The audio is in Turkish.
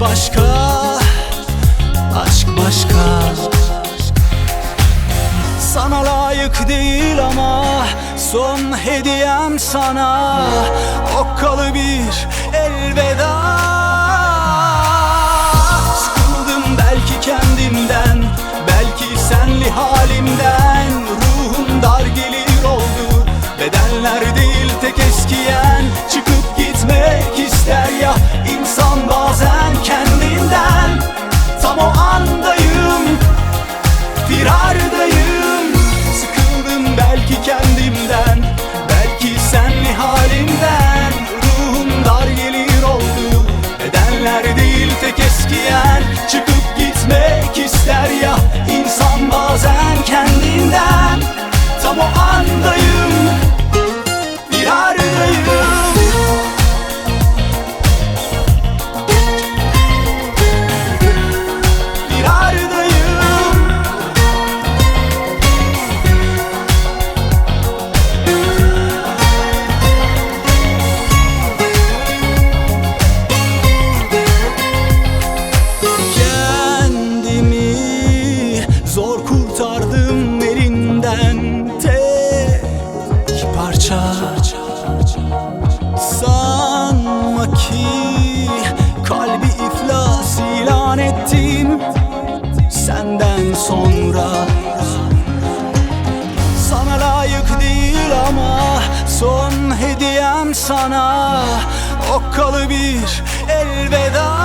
başka, aşk başka. Sana layık değil ama son hediyem sana okkalı bir elveda. Sıkıldım belki kendimden, belki senli halimden. Ruhum dar gelir oldu, bedenler değil tek eskiyen. Çıkıp gitmek ister ya insan bazen kendinden. Tam o andayım, firardayım. Sıkıldım belki kendimden, belki senli halimden. Ruhum dar gelir oldu, bedenler değil tek eskiyen. Çıkıp gitmek ister ya insan bazen kendinden. Tam o andayım, firardayım. Zor kurtardım elinden tek parça. Sanma ki kalbi iflas ilan ettim senden sonra. Sana layık değil ama son hediyem sana okkalı bir elveda.